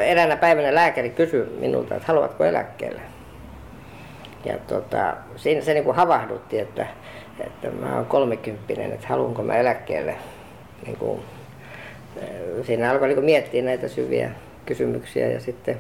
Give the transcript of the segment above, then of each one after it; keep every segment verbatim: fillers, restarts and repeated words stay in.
eräänä päivänä lääkäri kysyi minulta, että haluatko eläkkeelle. Ja tota, siinä se niin kuin havahdutti, että, että mä oon kolmekymppinen, että haluanko mä eläkkeelle. Niin kuin, siinä alkoi niin kuin miettiä näitä syviä kysymyksiä ja sitten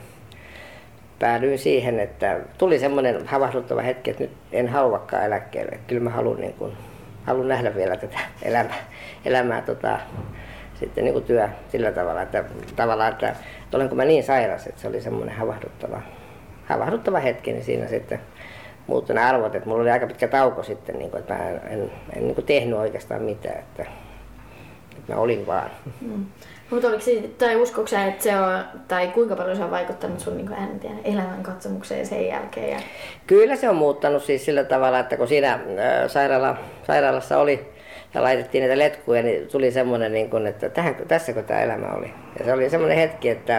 päädyin siihen, että tuli semmoinen havahduttava hetki, että nyt en haluakaan eläkkeelle. Kyllä mä haluan, niin kuin, haluan nähdä vielä tätä elämää, elämää tota, sitten niin kuin työ sillä tavalla, että, tavallaan, että, että olenko mä niin sairas, että se oli semmoinen havahduttava, havahduttava hetki, niin siinä sitten muuttui ne arvot, että mulla oli aika pitkä tauko sitten, niin kuin, että mä en, en, en niin kuin tehnyt oikeastaan mitään, että, että mä olin vaan. Mm. Mutta oliko se, tai uskoiko sä, että se on, tai kuinka paljon se on vaikuttanut sun niin en tiedä, elämänkatsomukseen sen jälkeen? Ja... Kyllä se on muuttanut siis sillä tavalla, että kun siinä ää, sairaala, sairaalassa oli ja laitettiin niitä letkuja, niin tuli semmoinen, niin kuin, että tähän, tässäkö tämä elämä oli. Ja se oli semmoinen hetki, että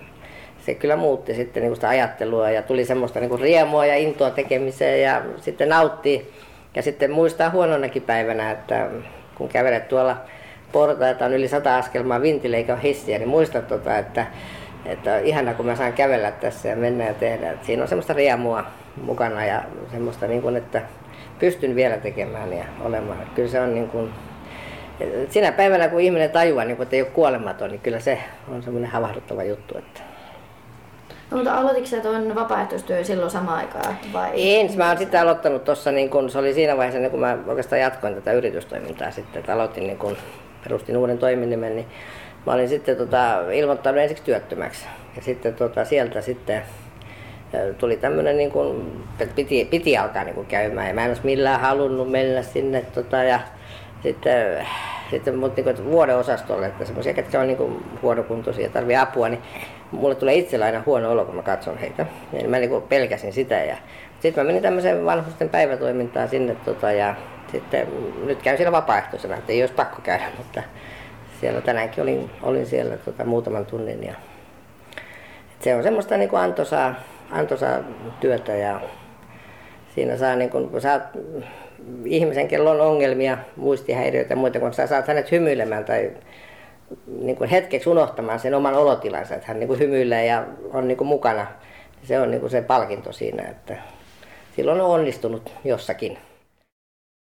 se kyllä muutti sitten niin kuin sitä ajattelua ja tuli semmoista niin kuin riemua ja intoa tekemiseen ja sitten nautti. Ja sitten muistaa huononakin päivänä, että kun kävelet tuolla portaita on yli sata askelmaa vintille eikä ole hissiä, niin muista, tota, että, että ihana kun mä saan kävellä tässä ja mennä ja tehdä. Että siinä on semmoista riemua mukana ja semmoista, niin kuin, että pystyn vielä tekemään ja olemaan. Kyllä se on niin kuin, sinä päivänä kun ihminen tajuaa, niin kuin, että ei ole kuolematon, niin kyllä se on semmoinen havahduttava juttu. Että... No, mutta aloititko sä tuon vapaaehtoistyö silloin samaan aikaan? Vai? Ensin mä oon sitten aloittanut tuossa, niin kun, se oli siinä vaiheessa, niin kun mä oikeastaan jatkoin tätä yritystoimintaa sitten, että aloitin, niin kun perustin uuden toiminimen, niin mä olin sitten tota, ilmoittanut ensiksi työttömäksi. Ja sitten tota, sieltä sitten tuli tämmöinen, niin kun, piti, piti alkaa niin kun käymään ja mä en olisi millään halunnut mennä sinne. Tota, ja sitten sitten mut niin vuoden osastolle, että semmoisia, ketkä on niin huonokuntoisia ja tarvii apua, niin mulle tulee itsellä aina huono olo, kun mä katson heitä. Ja mä niin pelkäsin sitä. Ja sitten mä menin tämmöiseen vanhusten päivätoimintaan sinne tota, ja sitten nyt käyn siellä vapaaehtoisena, että ei olisi pakko käydä, mutta siellä tänäänkin olin, olin siellä tota, muutaman tunnin. Ja se on semmoista niin antoisaa, antoisaa työtä ja siinä saa, niin kun saat ihmisen, kello on ongelmia, muistihäiriöitä ja muita, kun sä saat hänet hymyilemään tai niin kuin hetkeksi unohtamaan sen oman olotilansa, että hän niin kuin hymyilee ja on niin kuin mukana. Se on niin kuin se palkinto siinä, että silloin on onnistunut jossakin.